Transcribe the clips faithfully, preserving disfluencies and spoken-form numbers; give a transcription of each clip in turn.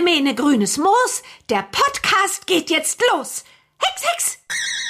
Mene grünes Moos, der Podcast geht jetzt los. Hex, Hex!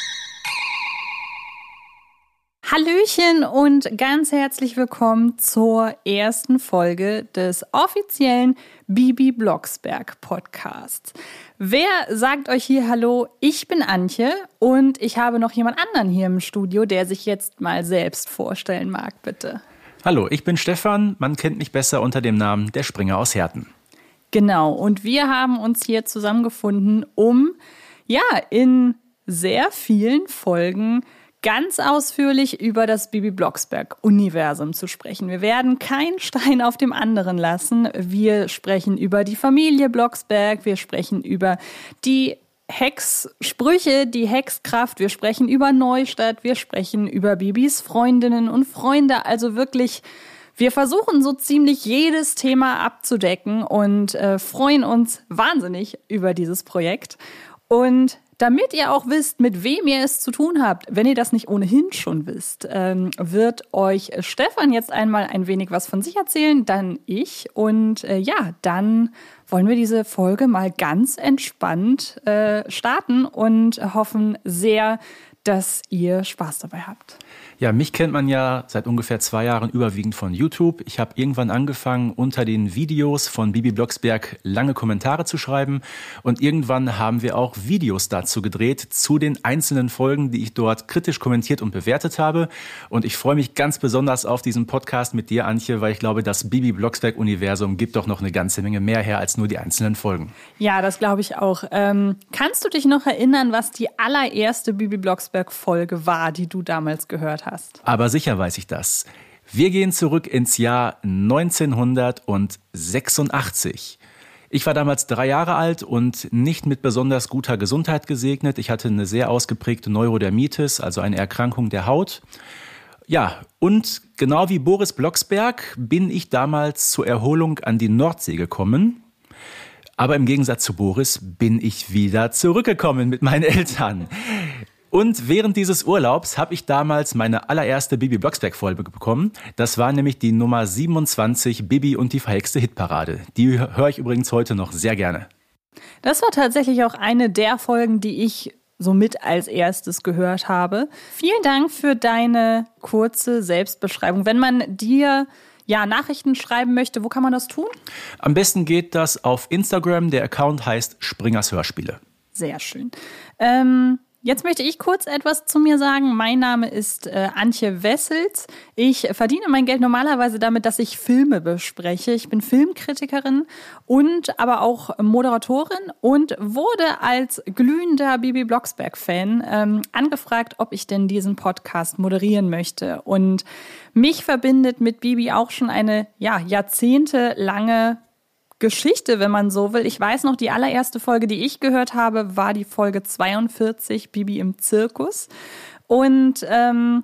Hallöchen und ganz herzlich willkommen zur ersten Folge des offiziellen Bibi Blocksberg Podcasts. Wer sagt euch hier Hallo? Ich bin Antje und ich habe noch jemand anderen hier im Studio, der sich jetzt mal selbst vorstellen mag, bitte. Hallo, ich bin Stefan, man kennt mich besser unter dem Namen der Springer aus Herten. Genau, und wir haben uns hier zusammengefunden, um ja in sehr vielen Folgen ganz ausführlich über das Bibi Blocksberg-Universum zu sprechen. Wir werden keinen Stein auf dem anderen lassen. Wir sprechen über die Familie Blocksberg, wir sprechen über die Hexsprüche, die Hexkraft, wir sprechen über Neustadt, wir sprechen über Bibis Freundinnen und Freunde. Also wirklich, wir versuchen so ziemlich jedes Thema abzudecken und äh, freuen uns wahnsinnig über dieses Projekt. Und damit ihr auch wisst, mit wem ihr es zu tun habt, wenn ihr das nicht ohnehin schon wisst, ähm, wird euch Stefan jetzt einmal ein wenig was von sich erzählen, dann ich. Und äh, ja, dann wollen wir diese Folge mal ganz entspannt äh, starten und hoffen sehr, dass ihr Spaß dabei habt. Ja, mich kennt man ja seit ungefähr zwei Jahren überwiegend von YouTube. Ich habe irgendwann angefangen, unter den Videos von Bibi Blocksberg lange Kommentare zu schreiben. Und irgendwann haben wir auch Videos dazu gedreht, zu den einzelnen Folgen, die ich dort kritisch kommentiert und bewertet habe. Und ich freue mich ganz besonders auf diesen Podcast mit dir, Antje, weil ich glaube, das Bibi Blocksberg-Universum gibt doch noch eine ganze Menge mehr her als nur die einzelnen Folgen. Ja, das glaube ich auch. Ähm, kannst du dich noch erinnern, was die allererste Bibi Blocksberg-Folge war, die du damals gehört hast? Hast. Aber sicher weiß ich das. Wir gehen zurück ins Jahr neunzehnhundertsechsundachtzig. Ich war damals drei Jahre alt und nicht mit besonders guter Gesundheit gesegnet. Ich hatte eine sehr ausgeprägte Neurodermitis, also eine Erkrankung der Haut. Ja, und genau wie Boris Blocksberg bin ich damals zur Erholung an die Nordsee gekommen. Aber im Gegensatz zu Boris bin ich wieder zurückgekommen mit meinen Eltern. Und während dieses Urlaubs habe ich damals meine allererste Bibi Blocksberg-Folge bekommen. Das war nämlich die Nummer siebenundzwanzig, Bibi und die verhexte Hitparade. Die höre ich übrigens heute noch sehr gerne. Das war tatsächlich auch eine der Folgen, die ich so mit als erstes gehört habe. Vielen Dank für deine kurze Selbstbeschreibung. Wenn man dir ja, Nachrichten schreiben möchte, wo kann man das tun? Am besten geht das auf Instagram. Der Account heißt Springers Hörspiele. Sehr schön. Ähm... Jetzt möchte ich kurz etwas zu mir sagen. Mein Name ist äh, Antje Wessels. Ich verdiene mein Geld normalerweise damit, dass ich Filme bespreche. Ich bin Filmkritikerin und aber auch Moderatorin und wurde als glühender Bibi Blocksberg-Fan ähm, angefragt, ob ich denn diesen Podcast moderieren möchte. Und mich verbindet mit Bibi auch schon eine ja, jahrzehntelange Geschichte, wenn man so will. Ich weiß noch, die allererste Folge, die ich gehört habe, war die Folge zweiundvierzig, Bibi im Zirkus. Und ähm,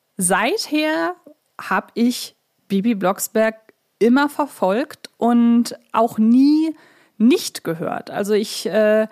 seither habe ich Bibi Blocksberg immer verfolgt und auch nie nicht gehört. Also ich, äh,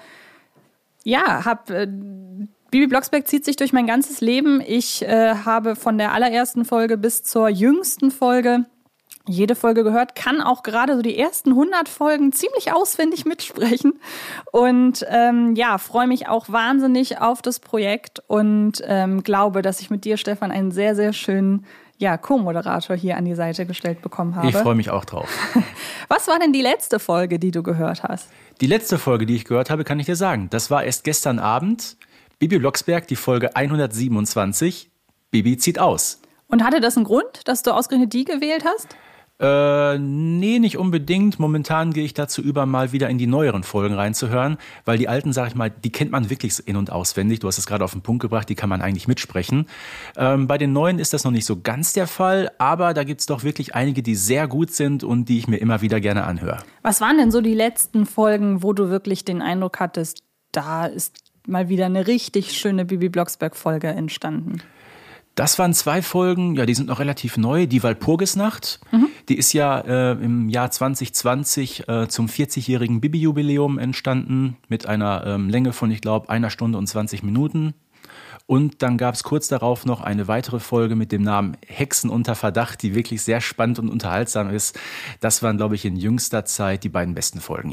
ja, habe... Äh, Bibi Blocksberg zieht sich durch mein ganzes Leben. Ich äh, habe von der allerersten Folge bis zur jüngsten Folge jede Folge gehört, kann auch gerade so die ersten hundert Folgen ziemlich auswendig mitsprechen und ähm, ja, freue mich auch wahnsinnig auf das Projekt und ähm, glaube, dass ich mit dir, Stefan, einen sehr, sehr schönen ja, Co-Moderator hier an die Seite gestellt bekommen habe. Ich freue mich auch drauf. Was war denn die letzte Folge, die du gehört hast? Die letzte Folge, die ich gehört habe, kann ich dir sagen, das war erst gestern Abend, Bibi Blocksberg, die Folge hundertsiebenundzwanzig, Bibi zieht aus. Und hatte das einen Grund, dass du ausgerechnet die gewählt hast? Äh, nee, nicht unbedingt. Momentan gehe ich dazu über, mal wieder in die neueren Folgen reinzuhören, weil die alten, sag ich mal, die kennt man wirklich in- und auswendig. Du hast es gerade auf den Punkt gebracht, die kann man eigentlich mitsprechen. Ähm, bei den neuen ist das noch nicht so ganz der Fall, aber da gibt's doch wirklich einige, die sehr gut sind und die ich mir immer wieder gerne anhöre. Was waren denn so die letzten Folgen, wo du wirklich den Eindruck hattest, da ist mal wieder eine richtig schöne Bibi Blocksberg-Folge entstanden? Das waren zwei Folgen, ja, die sind noch relativ neu. Die Walpurgisnacht, mhm. die ist ja äh, im Jahr zwanzig zwanzig äh, zum vierzigjährigen Bibi-Jubiläum entstanden mit einer ähm, Länge von, ich glaube, einer Stunde und zwanzig Minuten. Und dann gab es kurz darauf noch eine weitere Folge mit dem Namen Hexen unter Verdacht, die wirklich sehr spannend und unterhaltsam ist. Das waren, glaube ich, in jüngster Zeit die beiden besten Folgen, ja.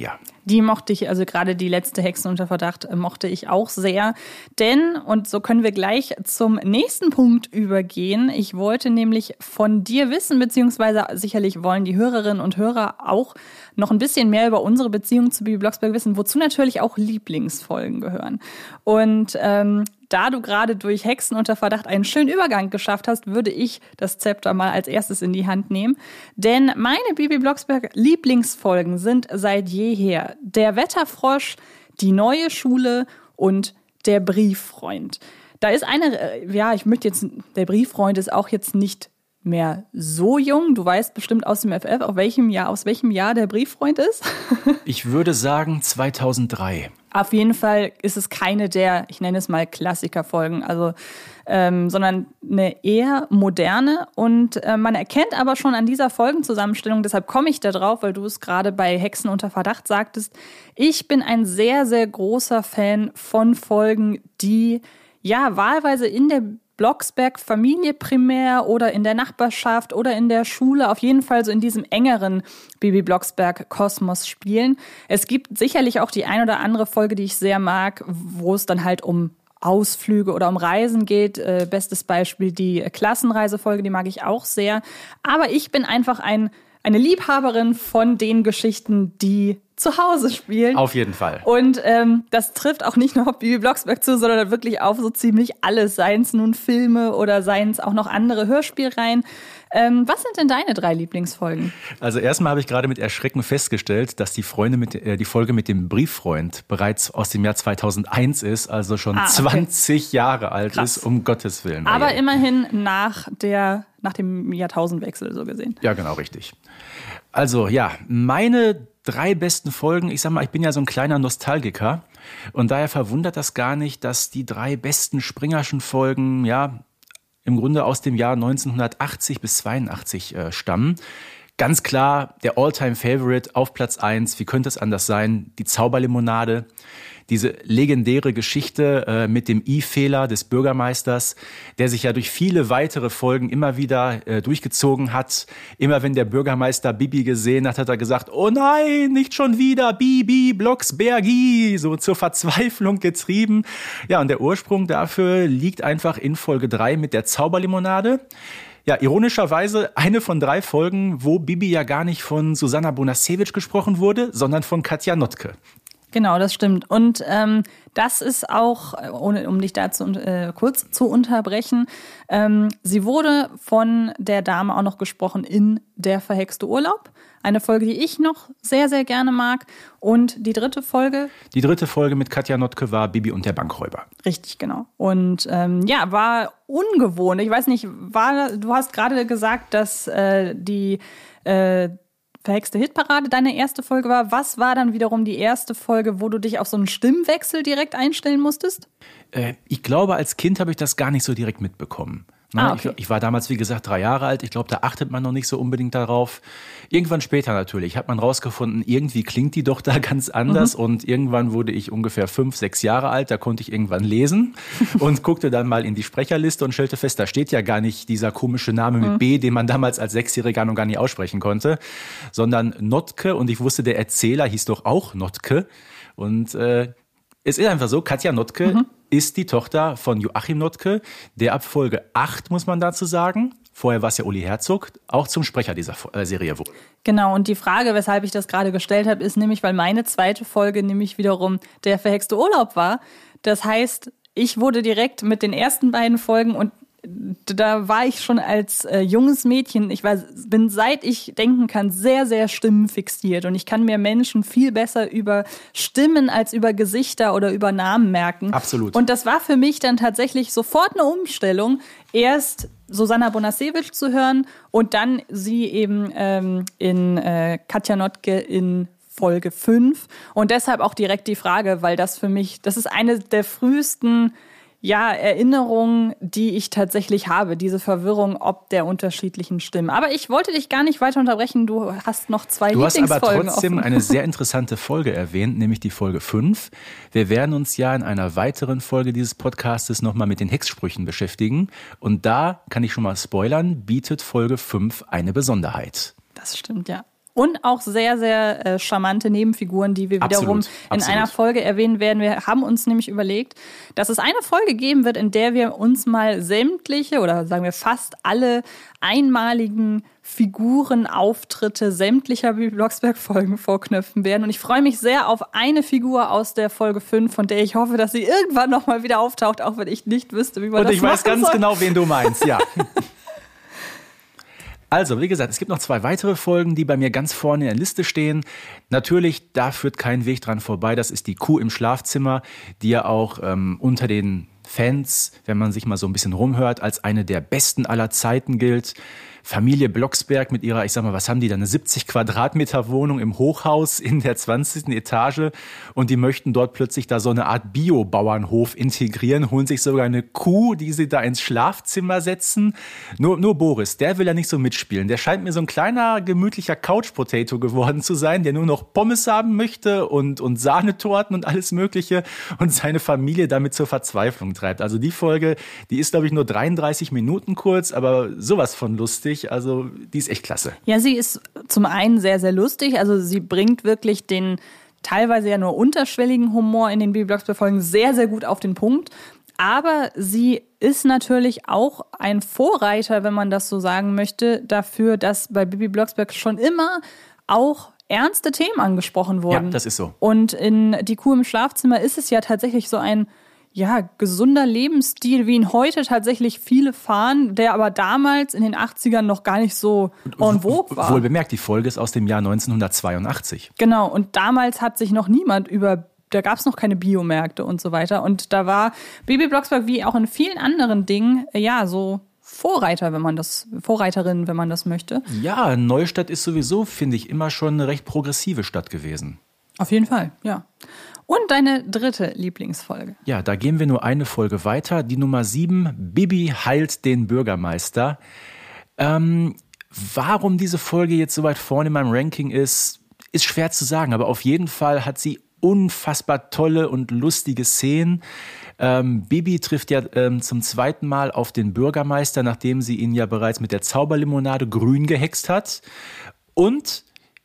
Die mochte ich, also gerade die letzte Hexen unter Verdacht äh, mochte ich auch sehr. Denn, und so können wir gleich zum nächsten Punkt übergehen, ich wollte nämlich von dir wissen, beziehungsweise sicherlich wollen die Hörerinnen und Hörer auch noch ein bisschen mehr über unsere Beziehung zu Bibi Blocksberg wissen, wozu natürlich auch Lieblingsfolgen gehören. Und ähm, da du gerade durch Hexen unter Verdacht einen schönen Übergang geschafft hast, würde ich das Zepter mal als erstes in die Hand nehmen. Denn meine Bibi Blocksberg Lieblingsfolgen sind seit jeher Der Wetterfrosch, Die neue Schule und Der Brieffreund. Da ist eine, ja, ich möchte jetzt, der Brieffreund ist auch jetzt nicht mehr so jung. Du weißt bestimmt aus dem F F, auf welchem Jahr, aus welchem Jahr der Brieffreund ist. Ich würde sagen zweitausenddrei. Auf jeden Fall ist es keine der, ich nenne es mal Klassikerfolgen, also ähm, sondern eine eher moderne. Und äh, man erkennt aber schon an dieser Folgenzusammenstellung, deshalb komme ich da drauf, weil du es gerade bei Hexen unter Verdacht sagtest, ich bin ein sehr, sehr großer Fan von Folgen, die ja wahlweise in der Blocksberg-Familie primär oder in der Nachbarschaft oder in der Schule, auf jeden Fall so in diesem engeren Bibi Blocksberg-Kosmos spielen. Es gibt sicherlich auch die ein oder andere Folge, die ich sehr mag, wo es dann halt um Ausflüge oder um Reisen geht. Äh, bestes Beispiel die Klassenreisefolge, die mag ich auch sehr. Aber ich bin einfach ein, eine Liebhaberin von den Geschichten, die zu Hause spielen. Auf jeden Fall. Und ähm, das trifft auch nicht nur auf Bibi Blocksberg zu, sondern wirklich auf so ziemlich alles. Seien es nun Filme oder seien es auch noch andere Hörspielreihen. Ähm, was sind denn deine drei Lieblingsfolgen? Also erstmal habe ich gerade mit Erschrecken festgestellt, dass die, Freunde mit, äh, die Folge mit dem Brieffreund bereits aus dem Jahr zweitausendeins ist, also schon ah, okay. zwanzig Jahre alt Krass. ist, um Gottes Willen. Aber ja. immerhin nach, der, nach dem Jahrtausendwechsel so gesehen. Ja, genau, richtig. Also ja, meine drei besten Folgen, ich sag mal, ich bin ja so ein kleiner Nostalgiker und daher verwundert das gar nicht, dass die drei besten Springerschen Folgen, ja, im Grunde aus dem Jahr neunzehnhundertachtzig bis zweiundachtzig äh, stammen. Ganz klar, der All-Time-Favorite auf Platz eins, wie könnte es anders sein, die Zauberlimonade. Diese legendäre Geschichte äh, mit dem I-Fehler des Bürgermeisters, der sich ja durch viele weitere Folgen immer wieder äh, durchgezogen hat. Immer wenn der Bürgermeister Bibi gesehen hat, hat er gesagt, oh nein, nicht schon wieder, Bibi Blocksbergi, so zur Verzweiflung getrieben. Ja, und der Ursprung dafür liegt einfach in Folge drei mit der Zauberlimonade. Ja, ironischerweise eine von drei Folgen, wo Bibi ja gar nicht von Susanna Bonasewicz gesprochen wurde, sondern von Katja Notke. Genau, das stimmt. Und ähm, das ist auch, ohne um dich dazu äh, kurz zu unterbrechen, ähm, sie wurde von der Dame auch noch gesprochen in Der verhexte Urlaub. Eine Folge, die ich noch sehr, sehr gerne mag. Und die dritte Folge? Die dritte Folge mit Katja Notke war Bibi und der Bankräuber. Richtig, genau. Und ähm, ja, war ungewohnt. Ich weiß nicht, war, du hast gerade gesagt, dass äh, die äh, verhexte Hitparade deine erste Folge war. Was war dann wiederum die erste Folge, wo du dich auf so einen Stimmwechsel direkt einstellen musstest? Äh, ich glaube, als Kind habe ich das gar nicht so direkt mitbekommen. Na, ah, okay. ich, ich war damals, wie gesagt, drei Jahre alt. Ich glaube, da achtet man noch nicht so unbedingt darauf. Irgendwann später natürlich hat man rausgefunden, irgendwie klingt die doch da ganz anders. Mhm. Und irgendwann wurde ich ungefähr fünf, sechs Jahre alt. Da konnte ich irgendwann lesen und guckte dann mal in die Sprecherliste und stellte fest, da steht ja gar nicht dieser komische Name mit mhm. B, den man damals als Sechsjähriger noch gar nicht aussprechen konnte, sondern Notke. Und ich wusste, der Erzähler hieß doch auch Notke. Und äh, es ist einfach so, Katja Notke mhm. ist die Tochter von Joachim Notke, der ab Folge acht, muss man dazu sagen, vorher war es ja Uli Herzog, auch zum Sprecher dieser Serie wurde. Genau, und die Frage, weshalb ich das gerade gestellt habe, ist nämlich, weil meine zweite Folge nämlich wiederum Der verhexte Urlaub war. Das heißt, ich wurde direkt mit den ersten beiden Folgen und da war ich schon als äh, junges Mädchen, ich war, bin seit ich denken kann sehr, sehr stimmenfixiert und ich kann mir Menschen viel besser über Stimmen als über Gesichter oder über Namen merken. Absolut. Und das war für mich dann tatsächlich sofort eine Umstellung, erst Susanna Bonasewicz zu hören und dann sie eben ähm, in äh, Katja Notke in Folge fünf und deshalb auch direkt die Frage, weil das für mich, das ist eine der frühesten Ja, Erinnerungen, die ich tatsächlich habe, diese Verwirrung ob der unterschiedlichen Stimmen. Aber ich wollte dich gar nicht weiter unterbrechen, du hast noch zwei du Lieblingsfolgen. Du hast aber trotzdem offen. eine sehr interessante Folge erwähnt, nämlich die Folge fünf. Wir werden uns ja in einer weiteren Folge dieses Podcastes nochmal mit den Hexsprüchen beschäftigen. Und da, kann ich schon mal spoilern, bietet Folge fünf eine Besonderheit. Das stimmt, ja. Und auch sehr, sehr äh, charmante Nebenfiguren, die wir wiederum Absolut, in absolut. einer Folge erwähnen werden. Wir haben uns nämlich überlegt, dass es eine Folge geben wird, in der wir uns mal sämtliche oder sagen wir fast alle einmaligen Figurenauftritte sämtlicher Bibi Blocksberg-Folgen vorknöpfen werden. Und ich freue mich sehr auf eine Figur aus der Folge fünf, von der ich hoffe, dass sie irgendwann nochmal wieder auftaucht, auch wenn ich nicht wüsste, wie man Und das ich weiß machen ganz soll. genau, wen du meinst, ja. Also, wie gesagt, es gibt noch zwei weitere Folgen, die bei mir ganz vorne in der Liste stehen. Natürlich, da führt kein Weg dran vorbei. Das ist die Kuh im Schlafzimmer, die ja auch ähm, unter den Fans, wenn man sich mal so ein bisschen rumhört, als eine der besten aller Zeiten gilt. Familie Blocksberg mit ihrer, ich sag mal, was haben die da, eine siebzig Quadratmeter Wohnung im Hochhaus in der zwanzigsten Etage und die möchten dort plötzlich da so eine Art Bio-Bauernhof integrieren, holen sich sogar eine Kuh, die sie da ins Schlafzimmer setzen. Nur, nur Boris, der will ja nicht so mitspielen. Der scheint mir so ein kleiner, gemütlicher Couch-Potato geworden zu sein, der nur noch Pommes haben möchte und, und Sahnetorten und alles Mögliche und seine Familie damit zur Verzweiflung treibt. Also die Folge, die ist, glaube ich, nur dreiunddreißig Minuten kurz, aber sowas von lustig. Also die ist echt klasse. Ja, sie ist zum einen sehr, sehr lustig. Also sie bringt wirklich den teilweise ja nur unterschwelligen Humor in den Bibi Blocksberg-Folgen sehr, sehr gut auf den Punkt. Aber sie ist natürlich auch ein Vorreiter, wenn man das so sagen möchte, dafür, dass bei Bibi Blocksberg schon immer auch ernste Themen angesprochen wurden. Ja, das ist so. Und in Die Kuh im Schlafzimmer ist es ja tatsächlich so ein ja, gesunder Lebensstil, wie ihn heute tatsächlich viele fahren, der aber damals in den achtzigern noch gar nicht so en vogue war. Wohl bemerkt, die Folge ist aus dem Jahr neunzehnhundertzweiundachtzig. Genau, und damals hat sich noch niemand über, da gab es noch keine Biomärkte und so weiter. Und da war Bibi Blocksberg wie auch in vielen anderen Dingen, ja, so Vorreiter, wenn man das, Vorreiterin, wenn man das möchte. Ja, Neustadt ist sowieso, finde ich, immer schon eine recht progressive Stadt gewesen. Auf jeden Fall, ja. Und deine dritte Lieblingsfolge. Ja, da gehen wir nur eine Folge weiter. Die Nummer sieben, Bibi heilt den Bürgermeister. Ähm, warum diese Folge jetzt so weit vorne in meinem Ranking ist, ist schwer zu sagen. Aber auf jeden Fall hat sie unfassbar tolle und lustige Szenen. Ähm, Bibi trifft ja ähm, zum zweiten Mal auf den Bürgermeister, nachdem sie ihn ja bereits mit der Zauberlimonade grün gehext hat. Und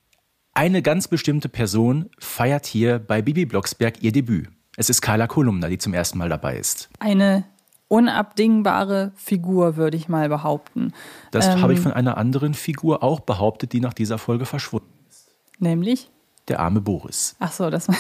eine ganz bestimmte Person feiert hier bei Bibi Blocksberg ihr Debüt. Es ist Carla Kolumna, die zum ersten Mal dabei ist. Eine unabdingbare Figur, würde ich mal behaupten. Das ähm, habe ich von einer anderen Figur auch behauptet, die nach dieser Folge verschwunden ist. Nämlich? Der arme Boris. Ach so, das war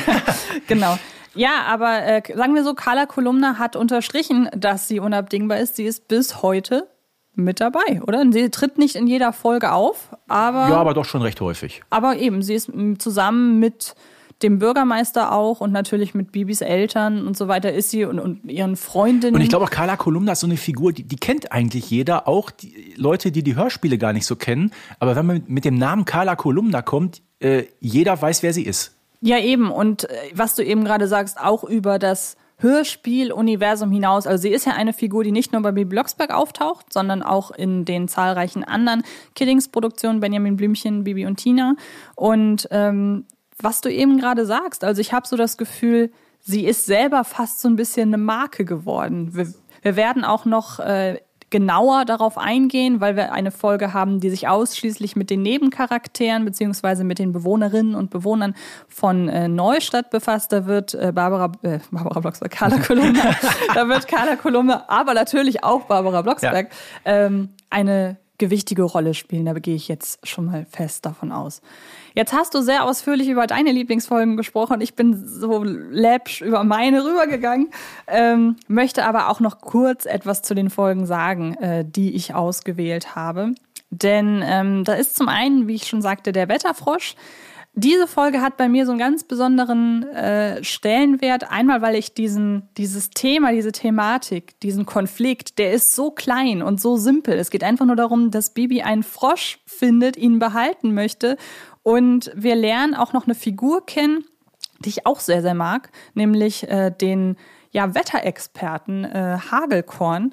genau. Ja, aber äh, sagen wir so, Carla Kolumna hat unterstrichen, dass sie unabdingbar ist. Sie ist bis heute mit dabei, oder? Sie tritt nicht in jeder Folge auf, aber... Ja, aber doch schon recht häufig. Aber eben, sie ist zusammen mit dem Bürgermeister auch und natürlich mit Bibis Eltern und so weiter ist sie und, und ihren Freundinnen. Und ich glaube auch, Carla Kolumna ist so eine Figur, die, die kennt eigentlich jeder, auch die Leute, die die Hörspiele gar nicht so kennen. Aber wenn man mit dem Namen Carla Kolumna kommt, äh, jeder weiß, wer sie ist. Ja, eben. Und äh, was du eben gerade sagst, auch über das Hörspiel-Universum hinaus. Also sie ist ja eine Figur, die nicht nur bei Bibi Blocksberg auftaucht, sondern auch in den zahlreichen anderen Kiddings-Produktionen, Benjamin Blümchen, Bibi und Tina. Und ähm, was du eben gerade sagst, also ich habe so das Gefühl, sie ist selber fast so ein bisschen eine Marke geworden. Wir, wir werden auch noch äh, genauer darauf eingehen, weil wir eine Folge haben, die sich ausschließlich mit den Nebencharakteren beziehungsweise mit den Bewohnerinnen und Bewohnern von äh, Neustadt befasst. Da wird äh, Barbara, äh, Barbara Blocksberg, Carla Kolumna, da wird Carla Kolumna, aber natürlich auch Barbara Blocksberg, ja. ähm, eine gewichtige Rolle spielen. Da gehe ich jetzt schon mal fest davon aus. Jetzt hast du sehr ausführlich über deine Lieblingsfolgen gesprochen. Ich bin so läppsch über meine rübergegangen, ähm, möchte aber auch noch kurz etwas zu den Folgen sagen, äh, die ich ausgewählt habe. Denn ähm, da ist zum einen, wie ich schon sagte, der Wetterfrosch. Diese Folge hat bei mir so einen ganz besonderen äh, Stellenwert. Einmal, weil ich diesen, dieses Thema, diese Thematik, diesen Konflikt, der ist so klein und so simpel. Es geht einfach nur darum, dass Bibi einen Frosch findet, ihn behalten möchte. Und wir lernen auch noch eine Figur kennen, die ich auch sehr, sehr mag, nämlich äh, den ja, Wetterexperten äh, Hagelkorn.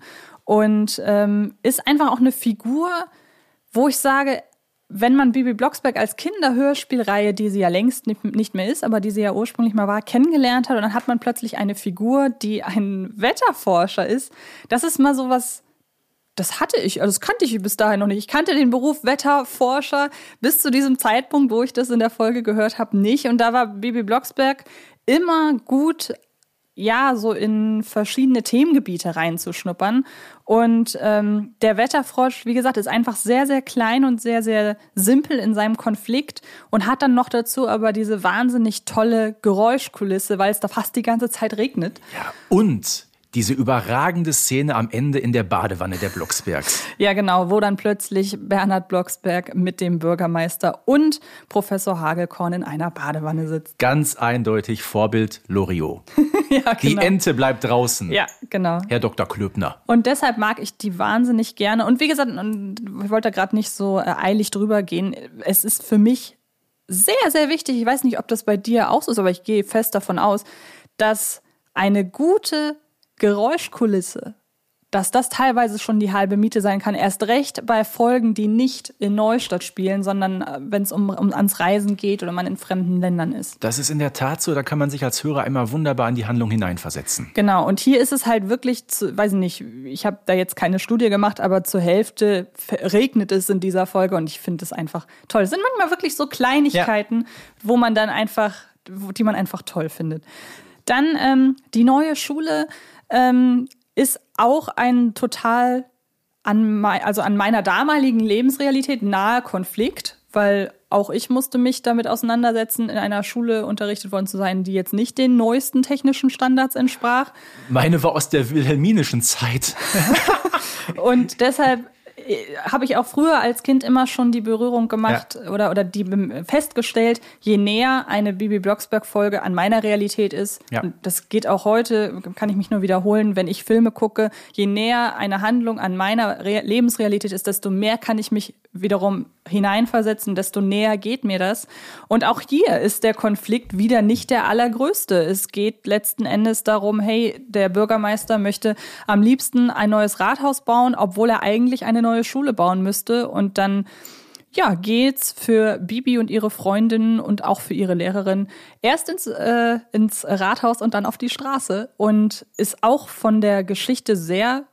Und ähm, ist einfach auch eine Figur, wo ich sage, wenn man Bibi Blocksberg als Kinderhörspielreihe, die sie ja längst nicht mehr ist, aber die sie ja ursprünglich mal war, kennengelernt hat und dann hat man plötzlich eine Figur, die ein Wetterforscher ist, das ist mal so was, das hatte ich, also das kannte ich bis dahin noch nicht. Ich kannte den Beruf Wetterforscher bis zu diesem Zeitpunkt, wo ich das in der Folge gehört habe, nicht. Und da war Bibi Blocksberg immer gut, ja, so in verschiedene Themengebiete reinzuschnuppern. Und ähm, der Wetterfrosch, wie gesagt, ist einfach sehr, sehr klein und sehr, sehr simpel in seinem Konflikt und hat dann noch dazu aber diese wahnsinnig tolle Geräuschkulisse, weil es da fast die ganze Zeit regnet. Ja, und diese überragende Szene am Ende in der Badewanne der Blocksbergs. Ja, genau, wo dann plötzlich Bernhard Blocksberg mit dem Bürgermeister und Professor Hagelkorn in einer Badewanne sitzt. Ganz eindeutig Vorbild Loriot. Ja, genau. Die Ente bleibt draußen. Ja, genau. Herr Doktor Klöbner. Und deshalb mag ich die wahnsinnig gerne. Und wie gesagt, ich wollte da gerade nicht so eilig drüber gehen. Es ist für mich sehr, sehr wichtig, ich weiß nicht, ob das bei dir auch so ist, aber ich gehe fest davon aus, dass eine gute Geräuschkulisse, dass das teilweise schon die halbe Miete sein kann. Erst recht bei Folgen, die nicht in Neustadt spielen, sondern wenn es um, um ans Reisen geht oder man in fremden Ländern ist. Das ist in der Tat so, da kann man sich als Hörer immer wunderbar in die Handlung hineinversetzen. Genau, und hier ist es halt wirklich, zu, weiß ich nicht, ich habe da jetzt keine Studie gemacht, aber zur Hälfte regnet es in dieser Folge und ich finde es einfach toll. Es sind manchmal wirklich so Kleinigkeiten, ja, wo man dann einfach, die man einfach toll findet. Dann ähm, die neue Schule ähm, ist auch ein total an, me- also an meiner damaligen Lebensrealität nahe Konflikt, weil auch ich musste mich damit auseinandersetzen, in einer Schule unterrichtet worden zu sein, die jetzt nicht den neuesten technischen Standards entsprach. Meine war aus der wilhelminischen Zeit. Und deshalb habe ich auch früher als Kind immer schon die Berührung gemacht, ja, oder, oder die festgestellt, je näher eine Bibi Blocksberg-Folge an meiner Realität ist, ja, und das geht auch heute, kann ich mich nur wiederholen, wenn ich Filme gucke, je näher eine Handlung an meiner Re- Lebensrealität ist, desto mehr kann ich mich wiederum hineinversetzen, desto näher geht mir das. Und auch hier ist der Konflikt wieder nicht der allergrößte. Es geht letzten Endes darum, hey, der Bürgermeister möchte am liebsten ein neues Rathaus bauen, obwohl er eigentlich eine neue Schule bauen müsste. Und dann, ja, geht's für Bibi und ihre Freundinnen und auch für ihre Lehrerin erst ins, äh, ins Rathaus und dann auf die Straße. Und ist auch von der Geschichte sehr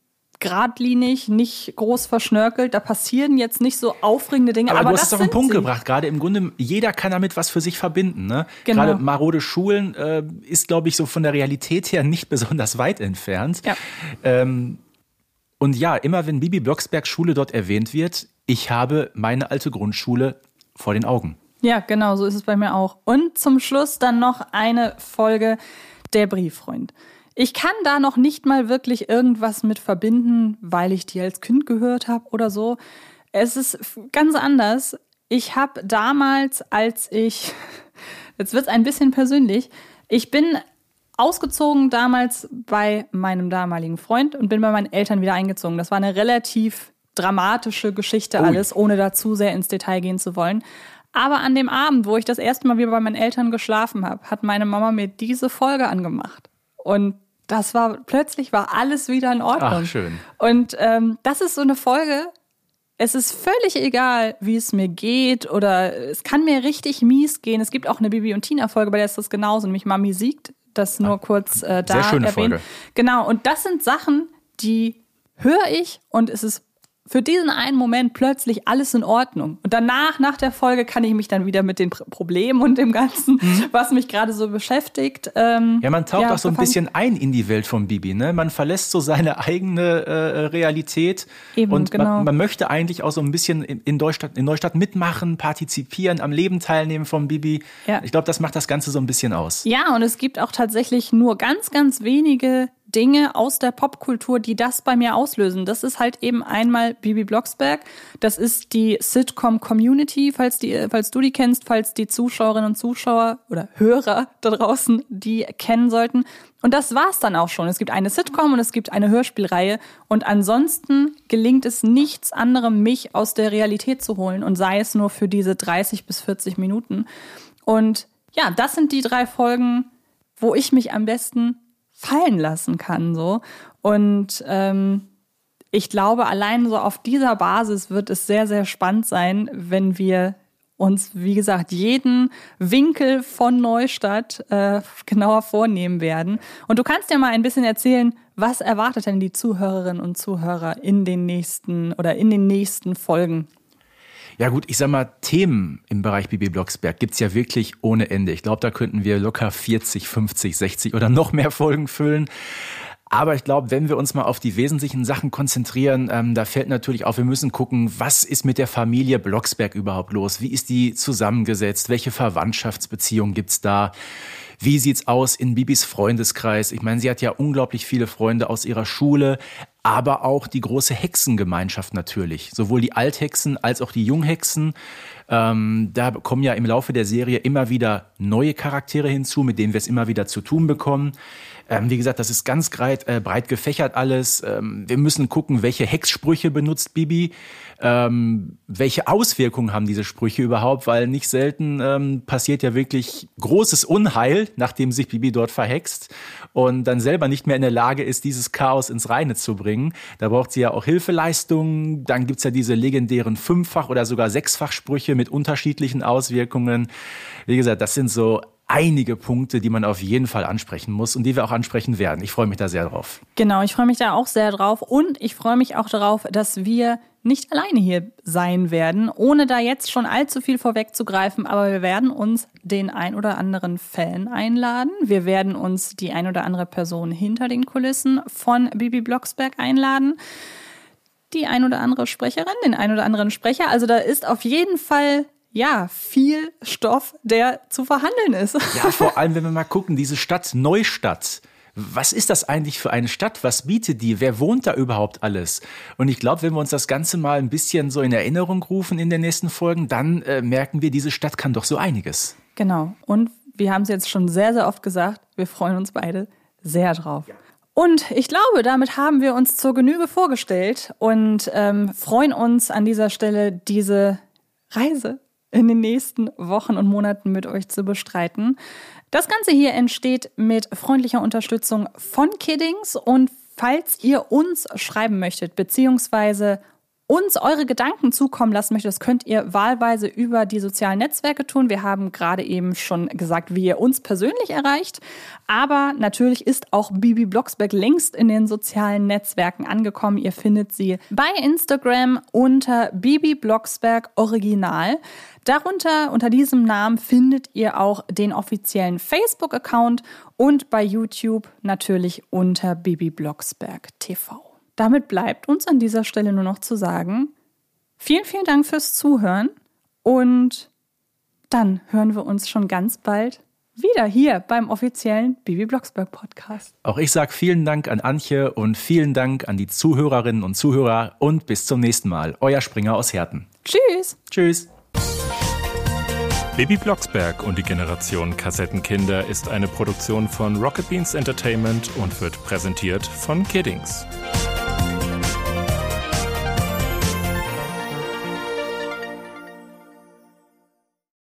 geradlinig, nicht groß verschnörkelt. Da passieren jetzt nicht so aufregende Dinge. Aber, aber du hast das es auf den Punkt sie. gebracht. Gerade im Grunde, jeder kann damit was für sich verbinden. Ne? Genau. Gerade marode Schulen äh, ist, glaube ich, so von der Realität her nicht besonders weit entfernt. Ja. Ähm, und ja, immer wenn Bibi Blocksbergs Schule dort erwähnt wird, ich habe meine alte Grundschule vor den Augen. Ja, genau, so ist es bei mir auch. Und zum Schluss dann noch eine Folge, der Brieffreund. Ich kann da noch nicht mal wirklich irgendwas mit verbinden, weil ich die als Kind gehört habe oder so. Es ist ganz anders. Ich habe damals, als ich, jetzt wird es ein bisschen persönlich, ich bin ausgezogen damals bei meinem damaligen Freund und bin bei meinen Eltern wieder eingezogen. Das war eine relativ dramatische Geschichte alles, ohne da zu sehr ins Detail gehen zu wollen. Aber an dem Abend, wo ich das erste Mal wieder bei meinen Eltern geschlafen habe, hat meine Mama mir diese Folge angemacht. Und das war, plötzlich war alles wieder in Ordnung. Ach, schön. Und ähm, das ist so eine Folge, es ist völlig egal, wie es mir geht oder es kann mir richtig mies gehen. Es gibt auch eine Bibi und Tina-Folge, bei der ist das genauso, nämlich Mami siegt, das nur kurz äh, da Sehr schöne erwähnt. Folge. Genau, und das sind Sachen, die höre ich und es ist für diesen einen Moment plötzlich alles in Ordnung. Und danach, nach der Folge, kann ich mich dann wieder mit den Problemen und dem Ganzen, mhm. was mich gerade so beschäftigt. Ähm, ja, man taucht ja, auch so ein bisschen ein in die Welt von Bibi. Ne? Man verlässt so seine eigene äh, Realität. Eben, und genau. man, man möchte eigentlich auch so ein bisschen in, in, Neustadt, in Neustadt mitmachen, partizipieren, am Leben teilnehmen von Bibi. Ja. Ich glaube, das macht das Ganze so ein bisschen aus. Ja, und es gibt auch tatsächlich nur ganz, ganz wenige Dinge aus der Popkultur, die das bei mir auslösen. Das ist halt eben einmal Bibi Blocksberg. Das ist die Sitcom Community, falls, die, falls du die kennst, falls die Zuschauerinnen und Zuschauer oder Hörer da draußen die kennen sollten. Und das war's dann auch schon. Es gibt eine Sitcom und es gibt eine Hörspielreihe. Und ansonsten gelingt es nichts anderem, mich aus der Realität zu holen. Und sei es nur für diese dreißig bis vierzig Minuten. Und ja, das sind die drei Folgen, wo ich mich am besten fallen lassen kann, so. Und ähm, ich glaube, allein so auf dieser Basis wird es sehr, sehr spannend sein, wenn wir uns, wie gesagt, jeden Winkel von Neustadt äh, genauer vornehmen werden. Und du kannst ja mal ein bisschen erzählen, Was erwartet denn die Zuhörerinnen und Zuhörer in den nächsten oder in den nächsten Folgen? Ja gut, ich sag mal, Themen im Bereich Bibi Blocksberg gibt's ja wirklich ohne Ende. Ich glaube, da könnten wir locker vierzig, fünfzig, sechzig oder noch mehr Folgen füllen. Aber ich glaube, wenn wir uns mal auf die wesentlichen Sachen konzentrieren, ähm, da fällt natürlich auf, wir müssen gucken, was ist mit der Familie Blocksberg überhaupt los? Wie ist die zusammengesetzt? Welche Verwandtschaftsbeziehungen gibt's da? Wie sieht's aus in Bibis Freundeskreis? Ich meine, sie hat ja unglaublich viele Freunde aus ihrer Schule, aber auch die große Hexengemeinschaft natürlich. Sowohl die Althexen als auch die Junghexen. Ähm, da kommen ja im Laufe der Serie immer wieder neue Charaktere hinzu, mit denen wir es immer wieder zu tun bekommen. Ähm, wie gesagt, das ist ganz breit, äh, breit gefächert alles. Ähm, wir müssen gucken, welche Hexsprüche benutzt Bibi. Ähm, welche Auswirkungen haben diese Sprüche überhaupt? Weil nicht selten ähm, passiert ja wirklich großes Unheil, nachdem sich Bibi dort verhext und dann selber nicht mehr in der Lage ist, dieses Chaos ins Reine zu bringen. Da braucht sie ja auch Hilfeleistungen. Dann gibt's ja diese legendären Fünffach- oder sogar Sechsfach-Sprüche mit unterschiedlichen Auswirkungen. Wie gesagt, das sind so einige Punkte, die man auf jeden Fall ansprechen muss und die wir auch ansprechen werden. Ich freue mich da sehr drauf. Genau, ich freue mich da auch sehr drauf und ich freue mich auch darauf, dass wir nicht alleine hier sein werden, ohne da jetzt schon allzu viel vorwegzugreifen, aber wir werden uns den ein oder anderen Fan einladen. Wir werden uns die ein oder andere Person hinter den Kulissen von Bibi Blocksberg einladen. Die ein oder andere Sprecherin, den ein oder anderen Sprecher. Also da ist auf jeden Fall ja, viel Stoff, der zu verhandeln ist. Ja, vor allem, wenn wir mal gucken, diese Stadt Neustadt. Was ist das eigentlich für eine Stadt? Was bietet die? Wer wohnt da überhaupt alles? Und ich glaube, wenn wir uns das Ganze mal ein bisschen so in Erinnerung rufen in den nächsten Folgen, dann äh, merken wir, diese Stadt kann doch so einiges. Genau. Und wir haben es jetzt schon sehr, sehr oft gesagt, wir freuen uns beide sehr drauf. Ja. Und ich glaube, damit haben wir uns zur Genüge vorgestellt und ähm, freuen uns an dieser Stelle, diese Reise in den nächsten Wochen und Monaten mit euch zu bestreiten. Das Ganze hier entsteht mit freundlicher Unterstützung von Kiddings und falls ihr uns schreiben möchtet, beziehungsweise uns eure Gedanken zukommen lassen möchtet, das könnt ihr wahlweise über die sozialen Netzwerke tun. Wir haben gerade eben schon gesagt, wie ihr uns persönlich erreicht. Aber natürlich ist auch Bibi Blocksberg längst in den sozialen Netzwerken angekommen. Ihr findet sie bei Instagram unter Bibi Blocksberg Original. Darunter, unter diesem Namen, findet ihr auch den offiziellen Facebook-Account und bei YouTube natürlich unter Bibi Blocksberg T V. Damit bleibt uns an dieser Stelle nur noch zu sagen, vielen, vielen Dank fürs Zuhören und dann hören wir uns schon ganz bald wieder hier beim offiziellen Bibi Blocksberg Podcast. Auch ich sage vielen Dank an Antje und vielen Dank an die Zuhörerinnen und Zuhörer und bis zum nächsten Mal. Euer Springer aus Herten. Tschüss. Tschüss. Bibi Blocksberg und die Generation Kassettenkinder ist eine Produktion von Rocket Beans Entertainment und wird präsentiert von Kiddings.